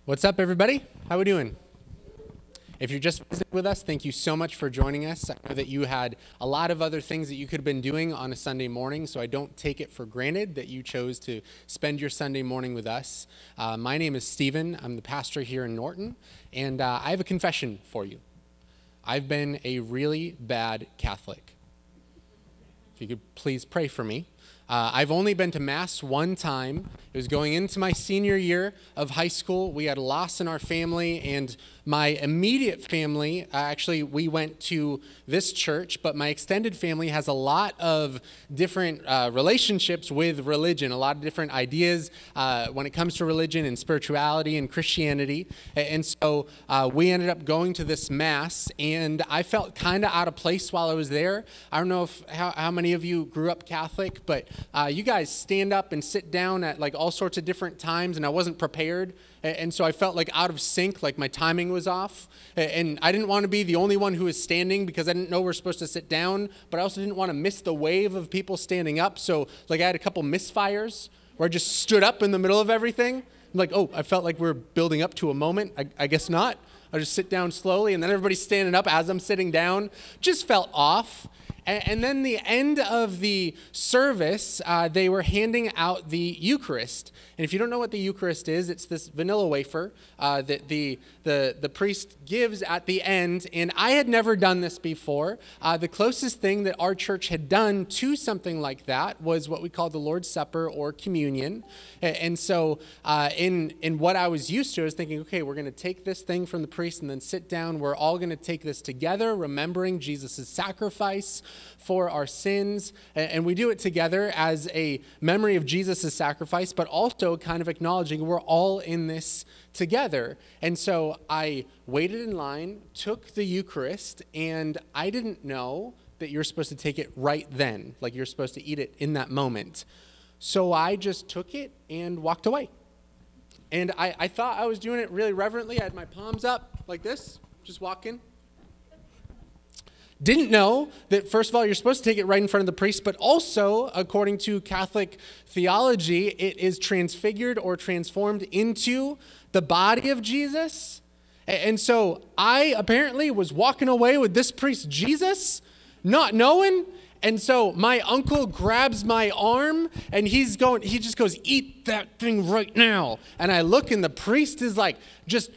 What's up, everybody? How we doing? If you're just visiting with us, thank you so much for joining us. I know that you had a lot of other things that you could have been doing on a Sunday morning, so I don't take it for granted that you chose to spend your Sunday morning with us. My name is Stephen. I'm the pastor here in Norton, and I have a confession for you. I've been a really bad Catholic. If you could please pray for me. I've only been to Mass one time. It was going into my senior year of high school. We had a loss in our family, and my immediate family, actually, we went to this church, but my extended family has a lot of different relationships with religion, a lot of different ideas when it comes to religion and spirituality and Christianity. And so we ended up going to this Mass, and I felt kind of out of place while I was there. I don't know how many of you grew up Catholic, but you guys stand up and sit down at like all sorts of different times, and I wasn't prepared. And so I felt like out of sync, like my timing was off. And I didn't want to be the only one who was standing because I didn't know we're supposed to sit down, but I also didn't want to miss the wave of people standing up. So like I had a couple misfires where I just stood up in the middle of everything. I'm like, oh, I felt like we're building up to a moment. I guess not. I'll just sit down slowly, and then everybody's standing up as I'm sitting down. Just felt off. And then the end of the service, they were handing out the Eucharist. And if you don't know what the Eucharist is, it's this vanilla wafer that the priest gives at the end. And I had never done this before. The closest thing that our church had done to something like that was what we call the Lord's Supper or communion. And so in what I was used to, I was thinking, okay, we're going to take this thing from the priest and then sit down. We're all going to take this together, remembering Jesus' sacrifice for our sins. And we do it together as a memory of Jesus' sacrifice, but also kind of acknowledging we're all in this together. And so I waited in line, took the Eucharist, and I didn't know that you're supposed to take it right then, like you're supposed to eat it in that moment. So I just took it and walked away. And I thought I was doing it really reverently. I had my palms up like this, just walking. Didn't know that, first of all, you're supposed to take it right in front of the priest, but also, according to Catholic theology, it is transfigured or transformed into the body of Jesus. And so I apparently was walking away with this priest, Jesus, not knowing. And so my uncle grabs my arm, and he just goes, eat that thing right now. And I look, and the priest is just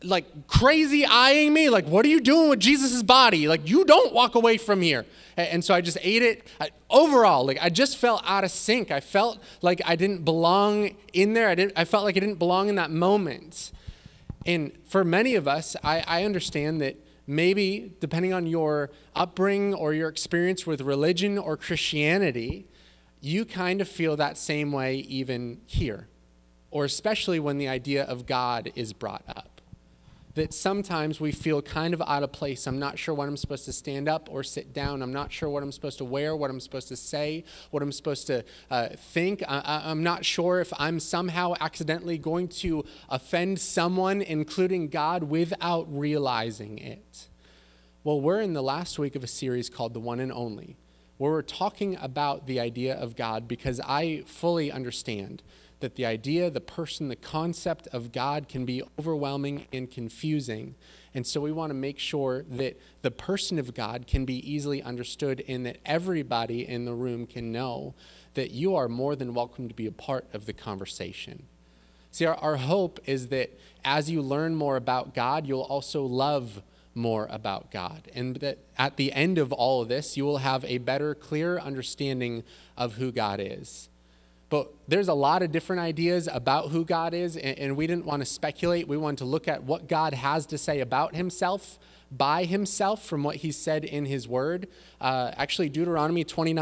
crazy eyeing me, like, what are you doing with Jesus' body? Like, you don't walk away from here. And so I just ate it. Overall, I just felt out of sync. I felt like I didn't belong in there. I felt like I didn't belong in that moment. And for many of us, I understand that maybe, depending on your upbringing or your experience with religion or Christianity, you kind of feel that same way even here, or especially when the idea of God is brought up. That sometimes we feel kind of out of place. I'm not sure when I'm supposed to stand up or sit down. I'm not sure what I'm supposed to wear, what I'm supposed to say, what I'm supposed to think. I'm not sure if I'm somehow accidentally going to offend someone, including God, without realizing it. Well, we're in the last week of a series called The One and Only, where we're talking about the idea of God, because I fully understand that the idea, the person, the concept of God can be overwhelming and confusing. And so we want to make sure that the person of God can be easily understood, and that everybody in the room can know that you are more than welcome to be a part of the conversation. See, our hope is that as you learn more about God, you'll also love more about God. And that at the end of all of this, you will have a better, clearer understanding of who God is. But there's a lot of different ideas about who God is, and we didn't want to speculate. We wanted to look at what God has to say about himself, by himself, from what he said in his word. Actually, Deuteronomy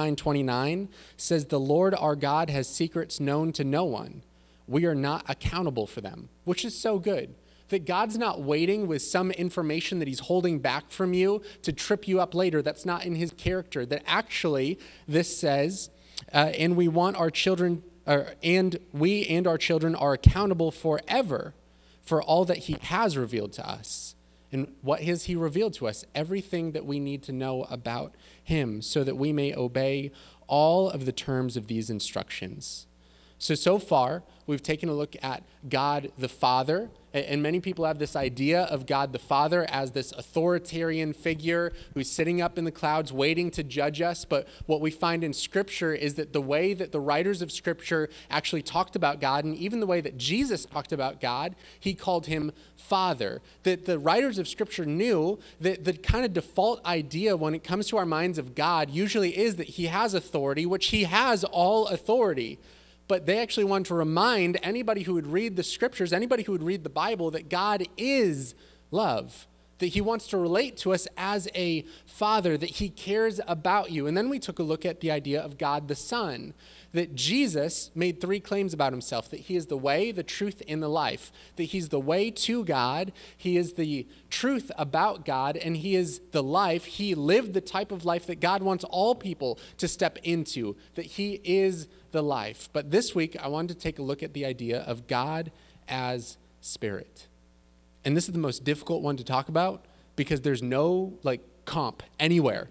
29:29 says, "The Lord our God has secrets known to no one. We are not accountable for them," which is so good. That God's not waiting with some information that he's holding back from you to trip you up later. That's not in his character. That actually, this says, and we want our children, and we and our children are accountable forever for all that he has revealed to us. And what has he revealed to us? Everything that we need to know about him, so that we may obey all of the terms of these instructions. So far, we've taken a look at God the Father, and many people have this idea of God the Father as this authoritarian figure who's sitting up in the clouds waiting to judge us. But what we find in Scripture is that the way that the writers of Scripture actually talked about God, and even the way that Jesus talked about God, he called him Father. That the writers of Scripture knew that the kind of default idea when it comes to our minds of God usually is that he has authority, which he has all authority. But they actually want to remind anybody who would read the Scriptures, anybody who would read the Bible, that God is love, that he wants to relate to us as a father, that he cares about you. And then we took a look at the idea of God the Son, that Jesus made 3 claims about himself, that he is the way, the truth, and the life, that he's the way to God, he is the truth about God, and he is the life. He lived the type of life that God wants all people to step into, that he is the life. But this week, I wanted to take a look at the idea of God as Spirit. And this is the most difficult one to talk about because there's no comp anywhere.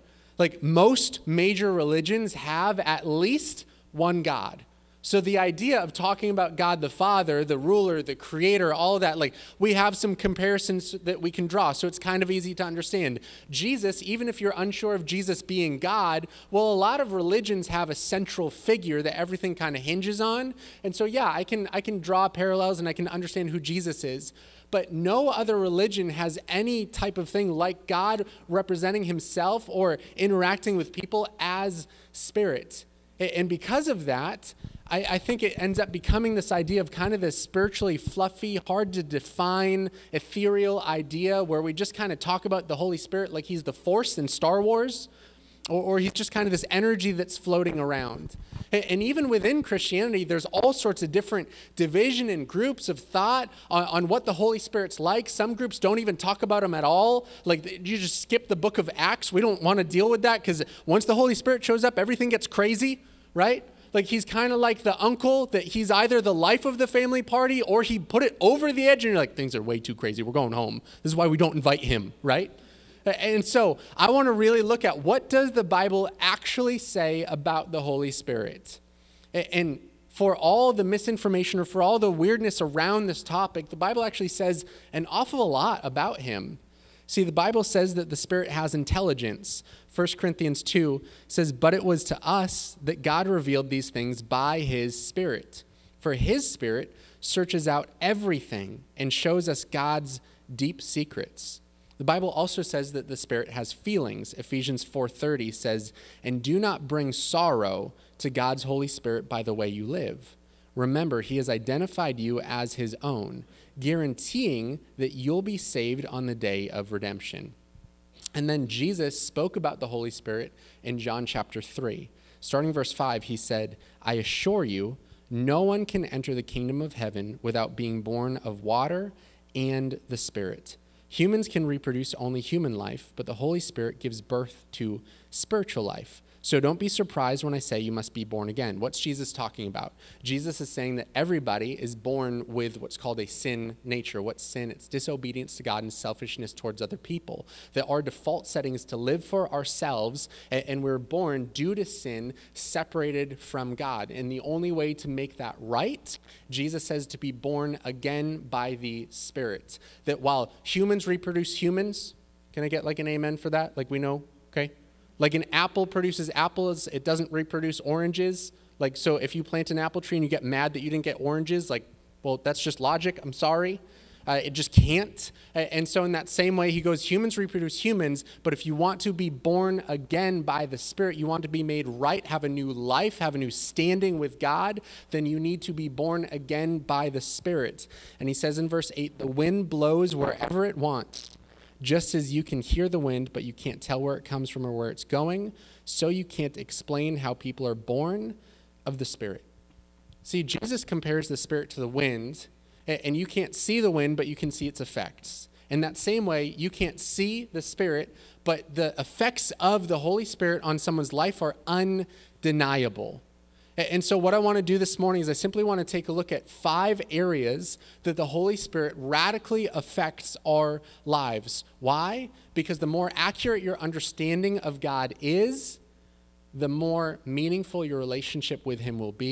Most major religions have at least one God. So the idea of talking about God the Father, the ruler, the creator, all of that, we have some comparisons that we can draw. So it's kind of easy to understand. Jesus, even if you're unsure of Jesus being God, well, a lot of religions have a central figure that everything kind of hinges on. And so, yeah, I can draw parallels and I can understand who Jesus is. But no other religion has any type of thing like God representing himself or interacting with people as Spirit. And because of that, I think it ends up becoming this idea of kind of this spiritually fluffy, hard to define, ethereal idea where we just kind of talk about the Holy Spirit like he's the Force in Star Wars, or he's just kind of this energy that's floating around. And even within Christianity, there's all sorts of different division and groups of thought on what the Holy Spirit's like. Some groups don't even talk about him at all. You just skip the book of Acts. We don't want to deal with that because once the Holy Spirit shows up, everything gets crazy, right? He's kind of like the uncle that he's either the life of the family party or he put it over the edge and you're like, things are way too crazy. We're going home. This is why we don't invite him, right? And so I want to really look at what does the Bible actually say about the Holy Spirit? And for all the misinformation or for all the weirdness around this topic, the Bible actually says an awful lot about him. See, the Bible says that the Spirit has intelligence. 1 Corinthians 2 says, "But it was to us that God revealed these things by his Spirit. For his Spirit searches out everything and shows us God's deep secrets." The Bible also says that the Spirit has feelings. Ephesians 4:30 says, "And do not bring sorrow to God's Holy Spirit by the way you live. Remember, he has identified you as his own, guaranteeing that you'll be saved on the day of redemption." And then Jesus spoke about the Holy Spirit in John chapter 3. Starting verse 5, he said, "I assure you, no one can enter the kingdom of heaven without being born of water and the Spirit. Humans can reproduce only human life, but the Holy Spirit gives birth to spiritual life. So don't be surprised when I say you must be born again." What's Jesus talking about? Jesus is saying that everybody is born with what's called a sin nature. What's sin? It's disobedience to God and selfishness towards other people. That our default setting is to live for ourselves, and we're born due to sin, separated from God. And the only way to make that right, Jesus says, to be born again by the Spirit. That while humans reproduce humans, can I get an amen for that? We know, okay? An apple produces apples, it doesn't reproduce oranges. So if you plant an apple tree and you get mad that you didn't get oranges, well, that's just logic. I'm sorry. It just can't. And so in that same way, he goes, humans reproduce humans, but if you want to be born again by the Spirit, you want to be made right, have a new life, have a new standing with God, then you need to be born again by the Spirit. And he says in verse 8, "The wind blows wherever it wants. Just as you can hear the wind, but you can't tell where it comes from or where it's going, so you can't explain how people are born of the Spirit." See, Jesus compares the Spirit to the wind, and you can't see the wind, but you can see its effects. In that same way, you can't see the Spirit, but the effects of the Holy Spirit on someone's life are undeniable. And so what I want to do this morning is I simply want to take a look at 5 areas that the Holy Spirit radically affects our lives. Why? Because the more accurate your understanding of God is, the more meaningful your relationship with him will be,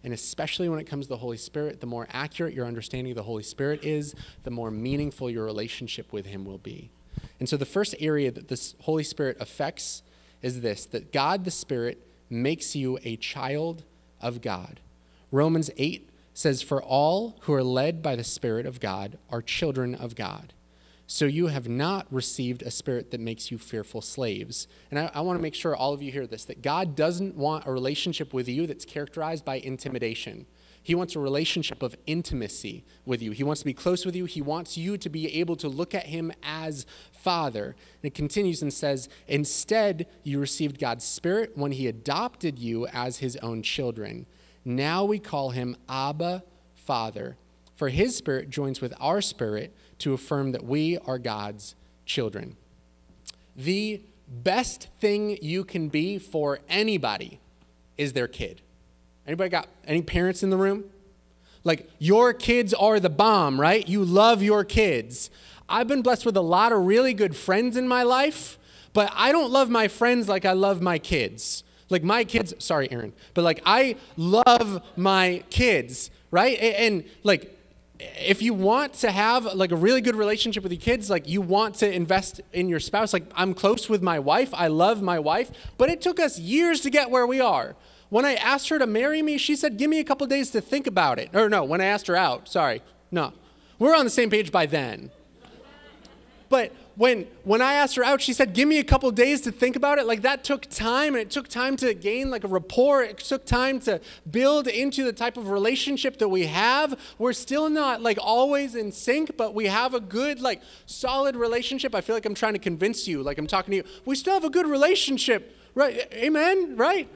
And especially when it comes to the Holy Spirit, the more accurate your understanding of the Holy Spirit is, the more meaningful your relationship with him will be. And so the first area that this Holy Spirit affects is this, that God the Spirit makes you a child of God. Romans 8 says, "For all who are led by the Spirit of God are children of God. So you have not received a spirit that makes you fearful slaves." And I want to make sure all of you hear this, that God doesn't want a relationship with you that's characterized by intimidation. He wants a relationship of intimacy with you. He wants to be close with you. He wants you to be able to look at him as Father. And it continues and says, "Instead, you received God's Spirit when he adopted you as his own children. Now we call him Abba, Father. For his Spirit joins with our spirit to affirm that we are God's children." The best thing you can be for anybody is their kid. Anybody got any parents in the room? Like, your kids are the bomb, right? You love your kids. I've been blessed with a lot of really good friends in my life, but I don't love my friends like I love my kids. Like my kids, sorry, Aaron, but like I love my kids, right? And like, if you want to have like a really good relationship with your kids, like you want to invest in your spouse, like I'm close with my wife, I love my wife, but it took us years to get where we are. When I asked her to marry me, she said, "Give me a couple days to think about it." Or no, when I asked her out, sorry. No, we're on the same page by then. But when I asked her out, she said, "Give me a couple days to think about it." Like that took time, and it took time to gain like a rapport. It took time to build into the type of relationship that we have. We're still not like always in sync, but we have a good, like solid relationship. I feel like I'm trying to convince you, like I'm talking to you. We still have a good relationship, right? Amen, right?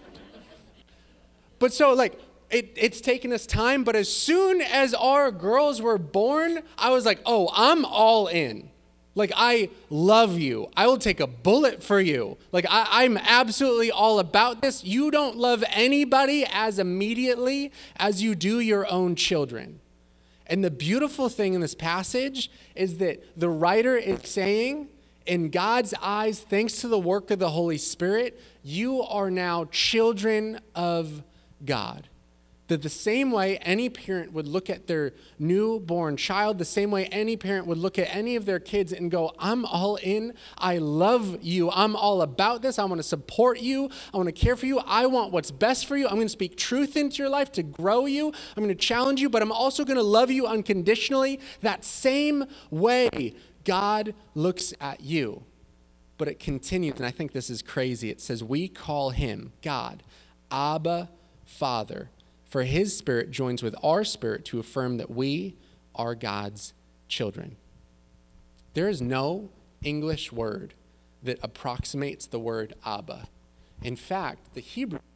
But so like, it's taken us time, but as soon as our girls were born, I was like, oh, I'm all in. Like, I love you. I will take a bullet for you. Like, I'm absolutely all about this. You don't love anybody as immediately as you do your own children. And the beautiful thing in this passage is that the writer is saying, in God's eyes, thanks to the work of the Holy Spirit, you are now children of God. That the same way any parent would look at their newborn child, the same way any parent would look at any of their kids and go, I'm all in. I love you. I'm all about this. I want to support you. I want to care for you. I want what's best for you. I'm going to speak truth into your life to grow you. I'm going to challenge you, but I'm also going to love you unconditionally. That same way God looks at you. But it continues, and I think this is crazy. It says, we call him, God, Abba, Father. For his Spirit joins with our spirit to affirm that we are God's children. There is no English word that approximates the word Abba. In fact, the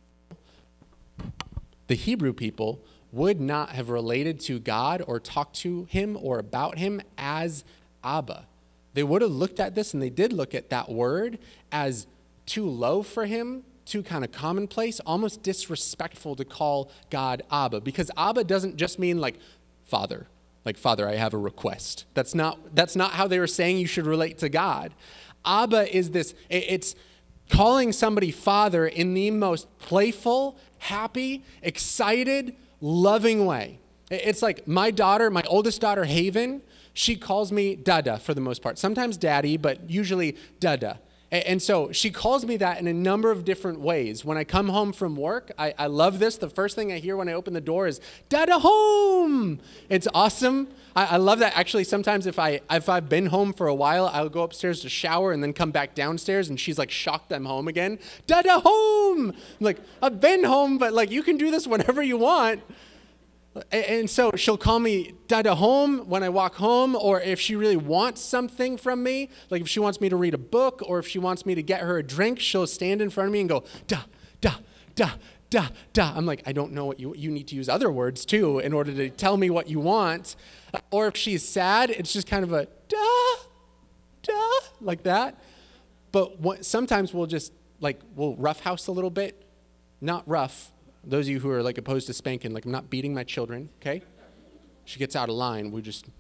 Hebrew people would not have related to God or talked to him or about him as Abba. They would have looked at this, and they did look at that word as too low for him, too kind of commonplace, almost disrespectful to call God Abba, because Abba doesn't just mean like Father, I have a request. That's not how they were saying you should relate to God. Abba is this, it's calling somebody Father in the most playful, happy, excited, loving way. It's like my oldest daughter, Haven, she calls me Dada for the most part. Sometimes Daddy, but usually Dada. And so she calls me that in a number of different ways. When I come home from work, I love this. The first thing I hear when I open the door is, Dada home. It's awesome. I love that. Actually, sometimes if I've been home for a while, I'll go upstairs to shower and then come back downstairs, and she's like shocked I'm home again. Dada home. I'm like, I've been home, but like you can do this whenever you want. And so she'll call me Dada home when I walk home, or if she really wants something from me, like if she wants me to read a book or if she wants me to get her a drink, she'll stand in front of me and go, da, da, da, da, da. I'm like, I don't know what you need to use other words too in order to tell me what you want. Or if she's sad, it's just kind of a da, da, like that. But sometimes we'll roughhouse a little bit, not rough. Those of you who are like opposed to spanking, like I'm not beating my children, okay? She gets out of line,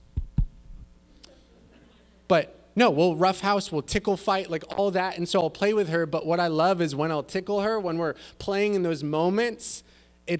but no, we'll roughhouse, we'll tickle fight, like all that, and so I'll play with her, but what I love is when I'll tickle her, when we're playing in those moments, it's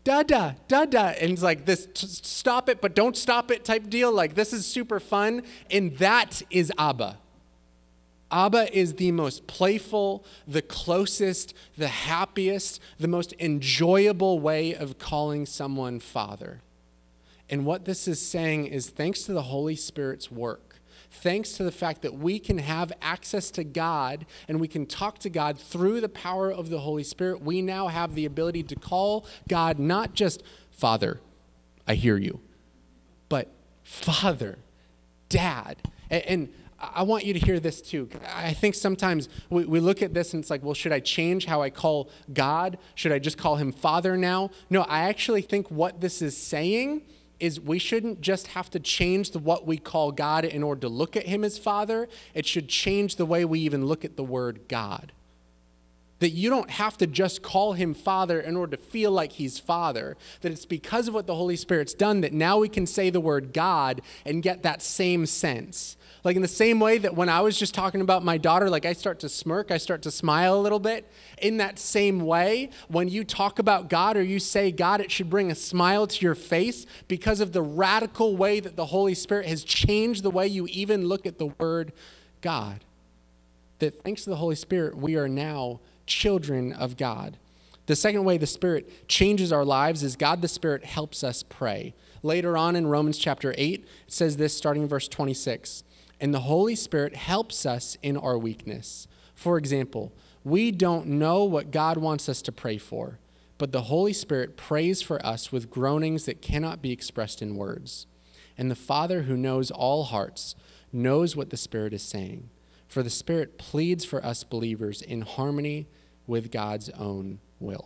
da-da, da-da. And it's like this stop it, but don't stop it type deal. Like, this is super fun. And that is Abba. Abba is the most playful, the closest, the happiest, the most enjoyable way of calling someone Father. And what this is saying is, thanks to the Holy Spirit's work, thanks to the fact that we can have access to God and we can talk to God through the power of the Holy Spirit, we now have the ability to call God not just Father, I hear you, but Father, Dad. And I want you to hear this too. I think sometimes we look at this and it's like, well, should I change how I call God? Should I just call him Father now? No, I actually think what this is saying is we shouldn't just have to change what we call God in order to look at him as Father. It should change the way we even look at the word God. That you don't have to just call him Father in order to feel like he's Father. That it's because of what the Holy Spirit's done that now we can say the word God and get that same sense. Like in the same way that when I was just talking about my daughter, like I start to smirk, I start to smile a little bit. In that same way, when you talk about God or you say God, it should bring a smile to your face because of the radical way that the Holy Spirit has changed the way you even look at the word God. That thanks to the Holy Spirit, we are now children of God. The second way the Spirit changes our lives is God the Spirit helps us pray. Later on in Romans chapter 8, it says this starting in verse 26. And the Holy Spirit helps us in our weakness. For example, we don't know what God wants us to pray for, but the Holy Spirit prays for us with groanings that cannot be expressed in words. And the Father who knows all hearts knows what the Spirit is saying. For the Spirit pleads for us believers in harmony with God's own will.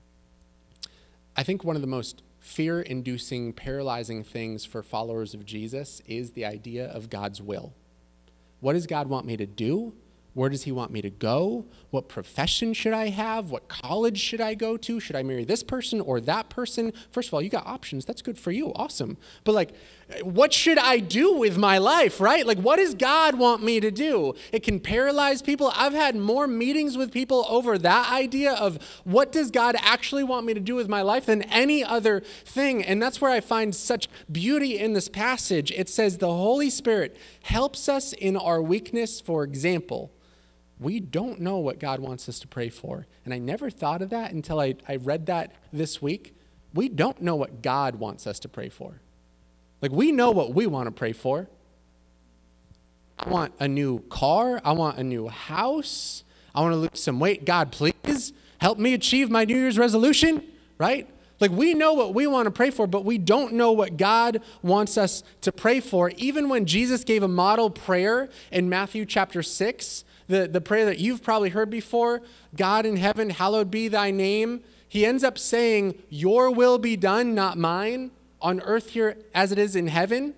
I think one of the most fear-inducing, paralyzing things for followers of Jesus is the idea of God's will. What does God want me to do? Where does he want me to go? What profession should I have? What college should I go to? Should I marry this person or that person? First of all, you got options. That's good for you. Awesome. But like, what should I do with my life, right? Like, what does God want me to do? It can paralyze people. I've had more meetings with people over that idea of what does God actually want me to do with my life than any other thing. And that's where I find such beauty in this passage. It says the Holy Spirit helps us in our weakness. For example, we don't know what God wants us to pray for. And I never thought of that until I read that this week. We don't know what God wants us to pray for. Like, we know what we want to pray for. I want a new car. I want a new house. I want to lose some weight. God, please help me achieve my New Year's resolution, right? Like, we know what we want to pray for, but we don't know what God wants us to pray for. Even when Jesus gave a model prayer in Matthew chapter 6, the prayer that you've probably heard before, God in heaven, hallowed be thy name. He ends up saying, your will be done, not mine, on earth here as it is in heaven.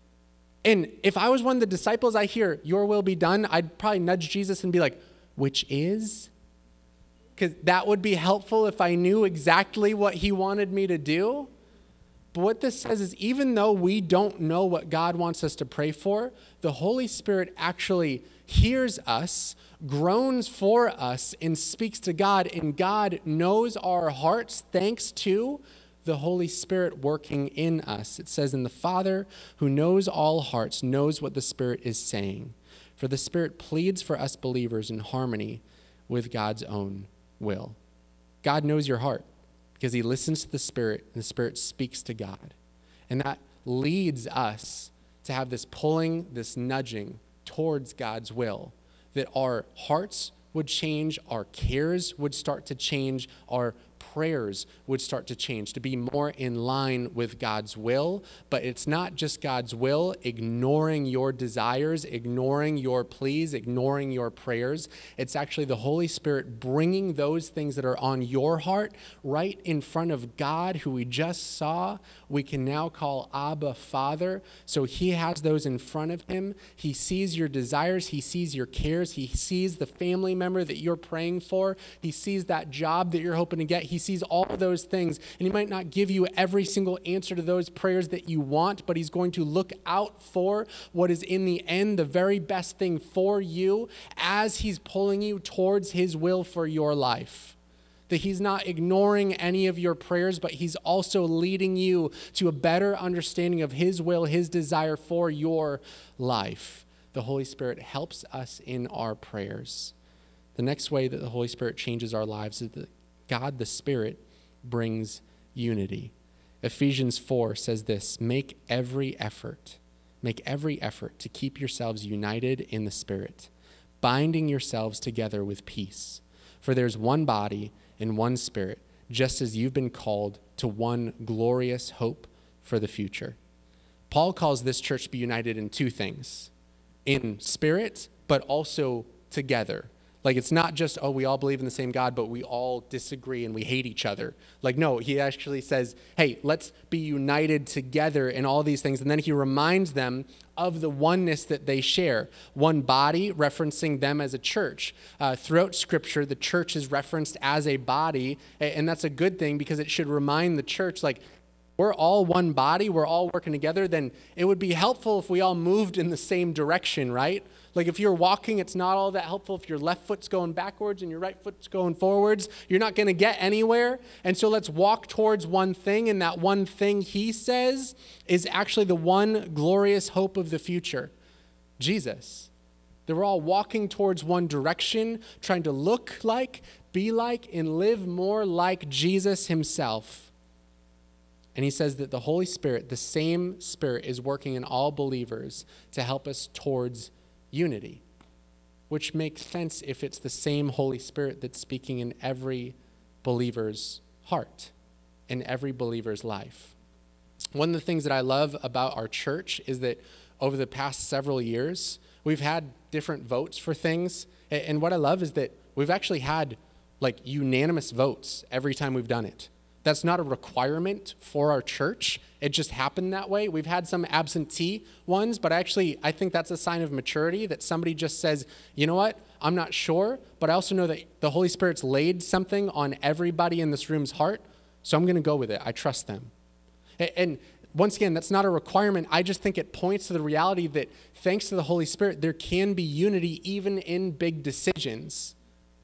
And if I was one of the disciples, I hear, your will be done, I'd probably nudge Jesus and be like, which is? Because that would be helpful if I knew exactly what he wanted me to do. But what this says is even though we don't know what God wants us to pray for, the Holy Spirit actually hears us, groans for us, and speaks to God. And God knows our hearts thanks to the Holy Spirit working in us. It says, and the Father who knows all hearts knows what the Spirit is saying. For the Spirit pleads for us believers in harmony with God's own will. God knows your heart because he listens to the Spirit, and the Spirit speaks to God. And that leads us to have this pulling, this nudging towards God's will, that our hearts would change, our cares would start to change, our prayers would start to change, to be more in line with God's will. But it's not just God's will, ignoring your desires, ignoring your pleas, ignoring your prayers. It's actually the Holy Spirit bringing those things that are on your heart right in front of God, who we just saw. We can now call Abba Father. So he has those in front of him. He sees your desires. He sees your cares. He sees the family member that you're praying for. He sees that job that you're hoping to get. He sees all of those things. And he might not give you every single answer to those prayers that you want, but he's going to look out for what is in the end the very best thing for you as he's pulling you towards his will for your life. that he's not ignoring any of your prayers, but he's also leading you to a better understanding of his will, his desire for your life. The Holy Spirit helps us in our prayers. The next way that the Holy Spirit changes our lives is that God, the Spirit, brings unity. Ephesians 4 says this, make every effort to keep yourselves united in the Spirit, binding yourselves together with peace. For there's one body and one Spirit, just as you've been called to one glorious hope for the future. Paul calls this church to be united in two things, in spirit, but also together. Like, it's not just, oh, we all believe in the same God, but we all disagree and we hate each other. Like, no, he actually says, hey, let's be united together in all these things. And then he reminds them of the oneness that they share. One body, referencing them as a church. Throughout Scripture, the church is referenced as a body, and that's a good thing because it should remind the church, like, we're all one body, we're all working together, then it would be helpful if we all moved in the same direction, right? Like if you're walking, it's not all that helpful if your left foot's going backwards and your right foot's going forwards. You're not going to get anywhere. And so let's walk towards one thing, and that one thing, he says, is actually the one glorious hope of the future, Jesus. That we're all walking towards one direction, trying to look like, be like, and live more like Jesus himself. And he says that the Holy Spirit, the same Spirit, is working in all believers to help us towards unity, which makes sense if it's the same Holy Spirit that's speaking in every believer's heart, in every believer's life. One of the things that I love about our church is that over the past several years, we've had different votes for things. And what I love is that we've actually had like unanimous votes every time we've done it. That's not a requirement for our church. It just happened that way. We've had some absentee ones, but actually I think that's a sign of maturity, that somebody just says, you know what, I'm not sure, but I also know that the Holy Spirit's laid something on everybody in this room's heart, so I'm going to go with it. I trust them. And once again, that's not a requirement. I just think it points to the reality that thanks to the Holy Spirit, there can be unity even in big decisions.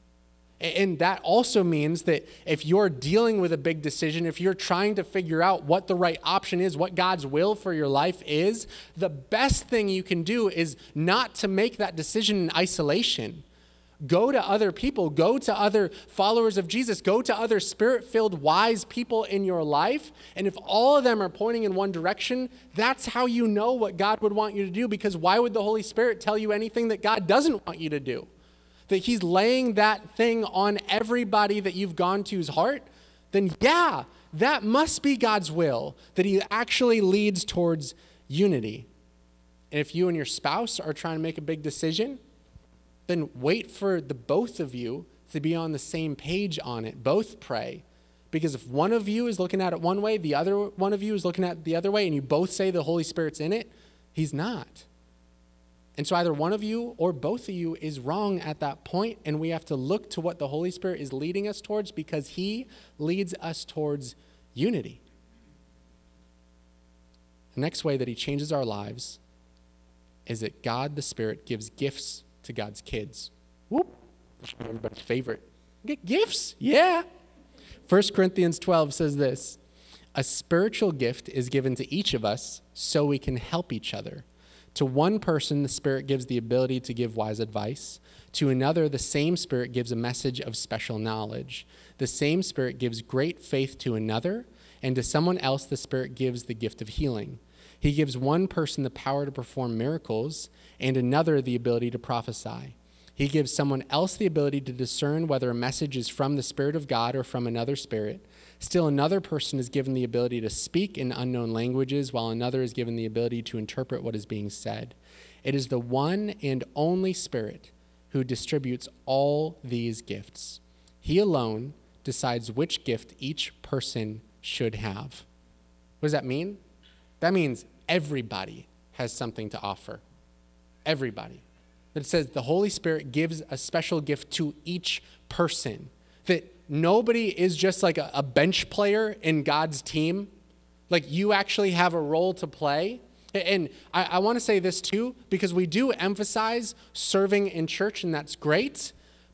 And that also means that if you're dealing with a big decision, if you're trying to figure out what the right option is, what God's will for your life is, the best thing you can do is not to make that decision in isolation. Go to other people, go to other followers of Jesus, go to other spirit-filled, wise people in your life. And if all of them are pointing in one direction, that's how you know what God would want you to do, because why would the Holy Spirit tell you anything that God doesn't want you to do? That he's laying that thing on everybody that you've gone to's heart, then yeah, that must be God's will, that he actually leads towards unity. And if you and your spouse are trying to make a big decision, then wait for the both of you to be on the same page on it. Both pray. Because if one of you is looking at it one way, the other one of you is looking at it the other way, and you both say the Holy Spirit's in it, he's not. And so either one of you or both of you is wrong at that point, and we have to look to what the Holy Spirit is leading us towards, because he leads us towards unity. The next way that he changes our lives is that God, the Spirit, gives gifts to God's kids. Whoop! Everybody's favorite. Get gifts? Yeah. 1 Corinthians 12 says this, a spiritual gift is given to each of us so we can help each other. To one person, the Spirit gives the ability to give wise advice. To another, the same Spirit gives a message of special knowledge. The same Spirit gives great faith to another, and to someone else, the Spirit gives the gift of healing. He gives one person the power to perform miracles, and another the ability to prophesy. He gives someone else the ability to discern whether a message is from the Spirit of God or from another spirit. Still another person is given the ability to speak in unknown languages, while another is given the ability to interpret what is being said. It is the one and only Spirit who distributes all these gifts. He alone decides which gift each person should have. What does that mean? That means everybody has something to offer. Everybody. That it says the Holy Spirit gives a special gift to each person. That nobody is just like a bench player in God's team. Like you actually have a role to play. And I want to say this too, because we do emphasize serving in church, and that's great.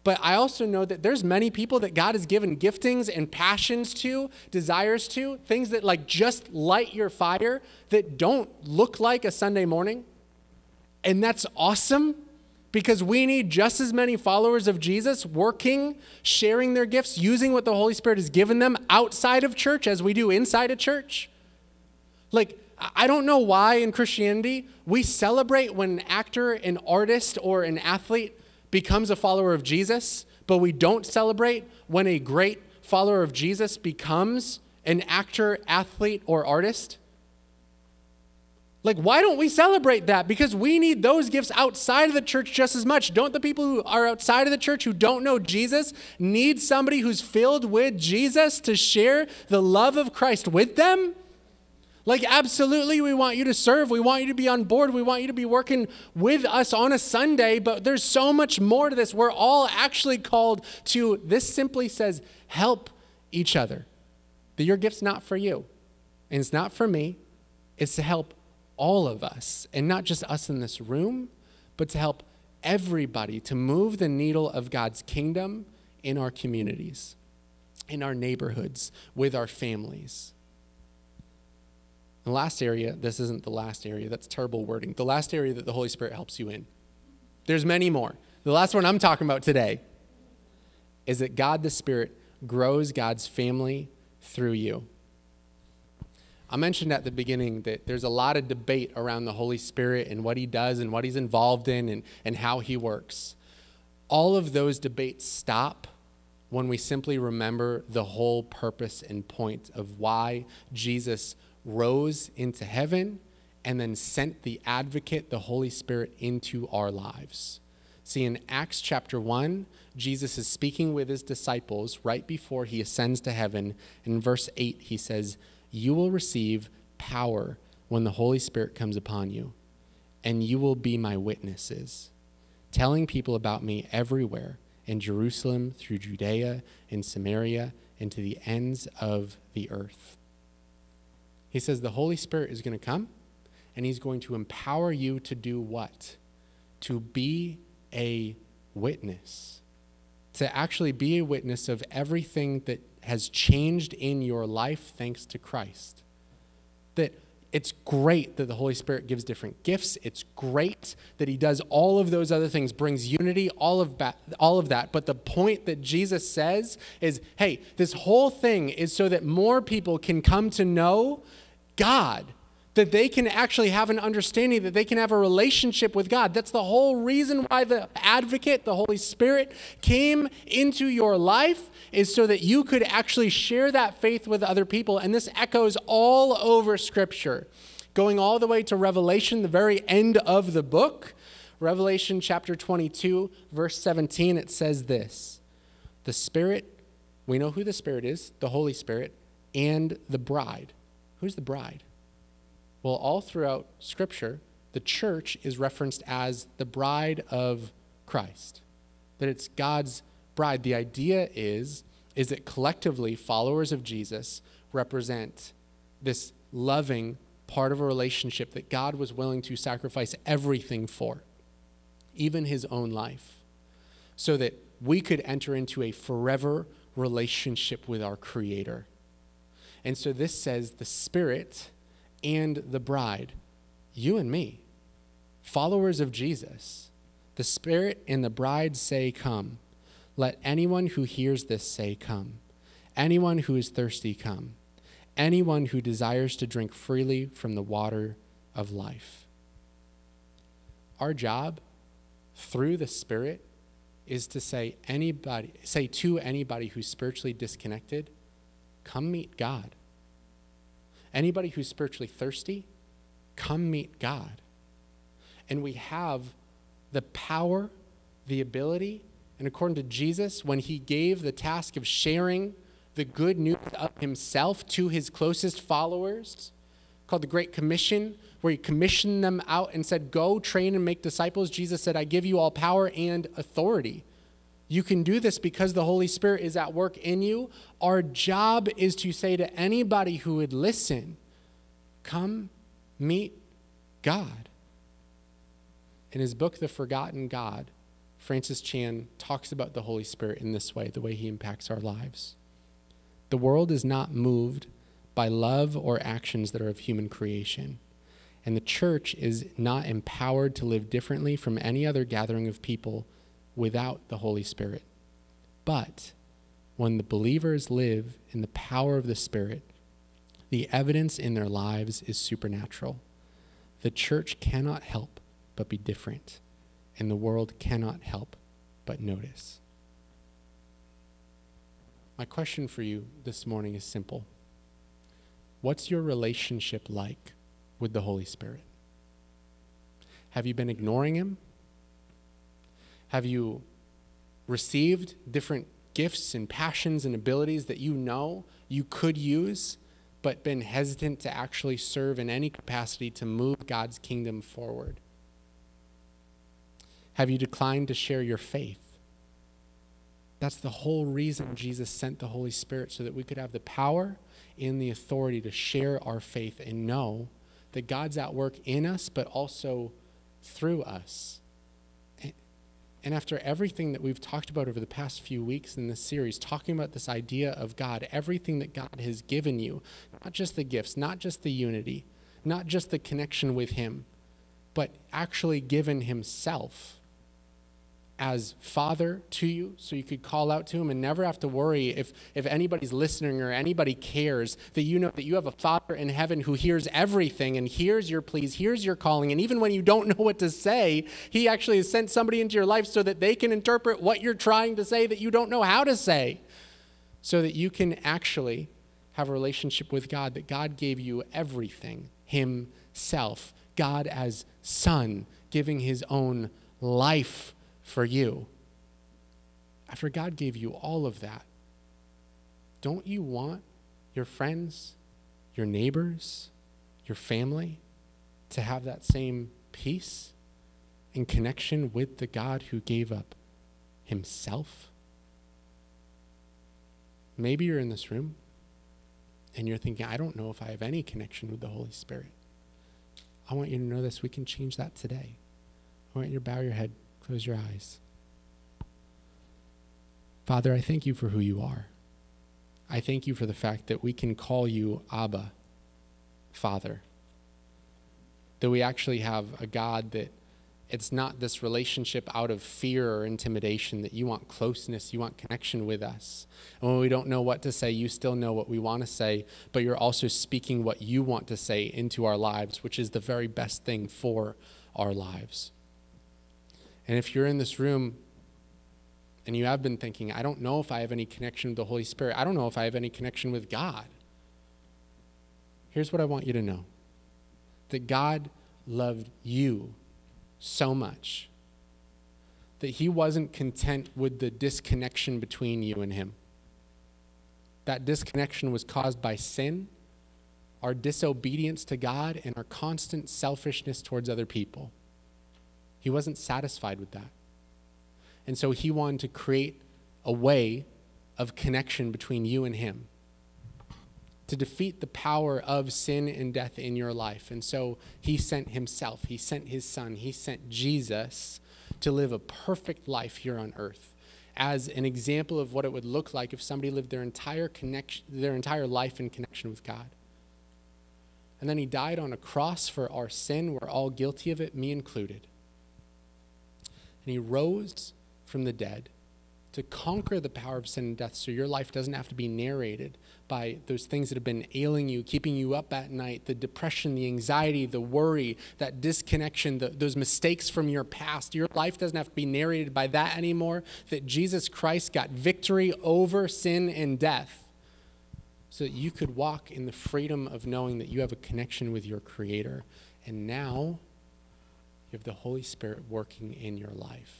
But I also know that there's many people that God has given giftings and passions to, desires to, things that like just light your fire that don't look like a Sunday morning. And that's awesome because we need just as many followers of Jesus working, sharing their gifts, using what the Holy Spirit has given them outside of church as we do inside a church. Like, I don't know why in Christianity we celebrate when an actor, an artist, or an athlete becomes a follower of Jesus, but we don't celebrate when a great follower of Jesus becomes an actor, athlete, or artist. Like, why don't we celebrate that? Because we need those gifts outside of the church just as much. Don't the people who are outside of the church who don't know Jesus need somebody who's filled with Jesus to share the love of Christ with them? Like, absolutely, we want you to serve. We want you to be on board. We want you to be working with us on a Sunday, but there's so much more to this. We're all actually called to, this simply says, help each other. That your gift's not for you, and it's not for me. It's to help all of us, and not just us in this room, but to help everybody to move the needle of God's kingdom in our communities, in our neighborhoods, with our families. The last area, this isn't the last area, that's terrible wording. The last area that the Holy Spirit helps you in. There's many more. The last one I'm talking about today is that God the Spirit grows God's family through you. I mentioned at the beginning that there's a lot of debate around the Holy Spirit and what he does and what he's involved in and how he works. All of those debates stop when we simply remember the whole purpose and point of why Jesus rose into heaven and then sent the advocate, the Holy Spirit, into our lives. See, in Acts chapter 1, Jesus is speaking with his disciples right before he ascends to heaven. In verse 8, he says, "You will receive power when the Holy Spirit comes upon you, and you will be my witnesses, telling people about me everywhere, in Jerusalem, through Judea, in Samaria, and to the ends of the earth." He says the Holy Spirit is going to come, and he's going to empower you to do what? To be a witness. To actually be a witness of everything that has changed in your life thanks to Christ. That it's great that the Holy Spirit gives different gifts. It's great that he does all of those other things, brings unity, all of that. But the point that Jesus says is, hey, this whole thing is so that more people can come to know God, that they can actually have an understanding, that they can have a relationship with God. That's the whole reason why the advocate, the Holy Spirit, came into your life, is so that you could actually share that faith with other people. And this echoes all over Scripture, going all the way to Revelation, the very end of the book. Revelation chapter 22, verse 17, it says this: the Spirit, we know who the Spirit is, the Holy Spirit, and the bride. Who's the bride? Well, all throughout Scripture, the church is referenced as the bride of Christ, that it's God's bride. The idea is that collectively followers of Jesus represent this loving part of a relationship that God was willing to sacrifice everything for, even his own life, so that we could enter into a forever relationship with our Creator. And so this says the Spirit and the bride, you and me, followers of Jesus, the Spirit and the bride say, "Come." Let anyone who hears this say, "Come." Anyone who is thirsty, come. Anyone who desires to drink freely from the water of life. Our job through the Spirit is to say to anybody who's spiritually disconnected, come meet God. Anybody who's spiritually thirsty, come meet God. And we have the power, the ability, and according to Jesus, when he gave the task of sharing the good news of himself to his closest followers, called the Great Commission, where he commissioned them out and said, "Go, train, and make disciples," Jesus said, "I give you all power and authority." You can do this because the Holy Spirit is at work in you. Our job is to say to anybody who would listen, come meet God. In his book, The Forgotten God, Francis Chan talks about the Holy Spirit in this way, the way he impacts our lives. The world is not moved by love or actions that are of human creation. And the church is not empowered to live differently from any other gathering of people without the Holy Spirit. But when the believers live in the power of the Spirit, the evidence in their lives is supernatural. The church cannot help but be different, and the world cannot help but notice. My question for you this morning is simple. What's your relationship like with the Holy Spirit? Have you been ignoring him? Have you received different gifts and passions and abilities that you know you could use, but been hesitant to actually serve in any capacity to move God's kingdom forward? Have you declined to share your faith? That's the whole reason Jesus sent the Holy Spirit, so that we could have the power and the authority to share our faith and know that God's at work in us, but also through us. And after everything that we've talked about over the past few weeks in this series, talking about this idea of God, everything that God has given you, not just the gifts, not just the unity, not just the connection with him, but actually given himself as Father to you, so you could call out to him and never have to worry if anybody's listening or anybody cares, that you know that you have a Father in heaven who hears everything and hears your pleas, hears your calling, and even when you don't know what to say, he actually has sent somebody into your life so that they can interpret what you're trying to say that you don't know how to say, so that you can actually have a relationship with God, that God gave you everything himself, God as Son, giving his own life for you. After God gave you all of that, don't you want your friends, your neighbors, your family to have that same peace and connection with the God who gave up himself? Maybe you're in this room and you're thinking, I don't know if I have any connection with the Holy Spirit. I want you to know this. We can change that today. I want you to bow your head. Close your eyes. Father, I thank you for who you are. I thank you for the fact that we can call you Abba, Father. That we actually have a God that it's not this relationship out of fear or intimidation, that you want closeness, you want connection with us. And when we don't know what to say, you still know what we want to say, but you're also speaking what you want to say into our lives, which is the very best thing for our lives. And if you're in this room and you have been thinking, I don't know if I have any connection with the Holy Spirit, I don't know if I have any connection with God, here's what I want you to know. That God loved you so much that he wasn't content with the disconnection between you and him. That disconnection was caused by sin, our disobedience to God, and our constant selfishness towards other people. He wasn't satisfied with that. And so he wanted to create a way of connection between you and him, to defeat the power of sin and death in your life. And so he sent himself, he sent his Son, he sent Jesus to live a perfect life here on earth as an example of what it would look like if somebody lived their entire life in connection with God. And then he died on a cross for our sin. We're all guilty of it, me included. And he rose from the dead to conquer the power of sin and death, so your life doesn't have to be narrated by those things that have been ailing you, keeping you up at night, the depression, the anxiety, the worry, that disconnection, those mistakes from your past. Your life doesn't have to be narrated by that anymore, that Jesus Christ got victory over sin and death, so that you could walk in the freedom of knowing that you have a connection with your Creator. And now you have the Holy Spirit working in your life.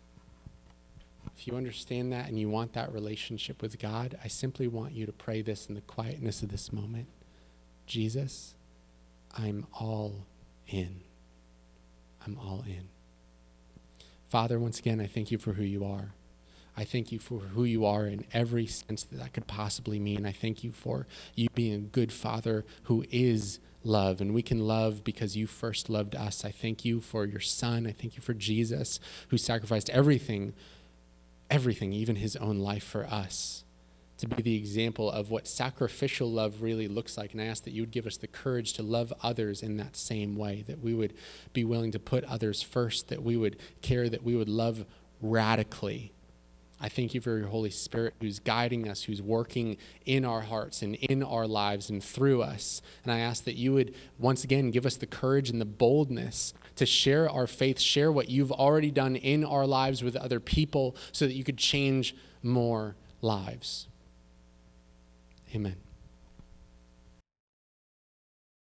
If you understand that and you want that relationship with God, I simply want you to pray this in the quietness of this moment. Jesus, I'm all in. I'm all in. Father, once again, I thank you for who you are. I thank you for who you are in every sense that could possibly mean. I thank you for you being a good Father who is love, and we can love because you first loved us. I thank you for your Son. I thank you for Jesus, who sacrificed everything, even his own life for us, to be the example of what sacrificial love really looks like. And I ask that you would give us the courage to love others in that same way, that we would be willing to put others first, that we would care, that we would love radically. I thank you for your Holy Spirit who's guiding us, who's working in our hearts and in our lives and through us. And I ask that you would once again give us the courage and the boldness to share our faith, share what you've already done in our lives with other people so that you could change more lives. Amen.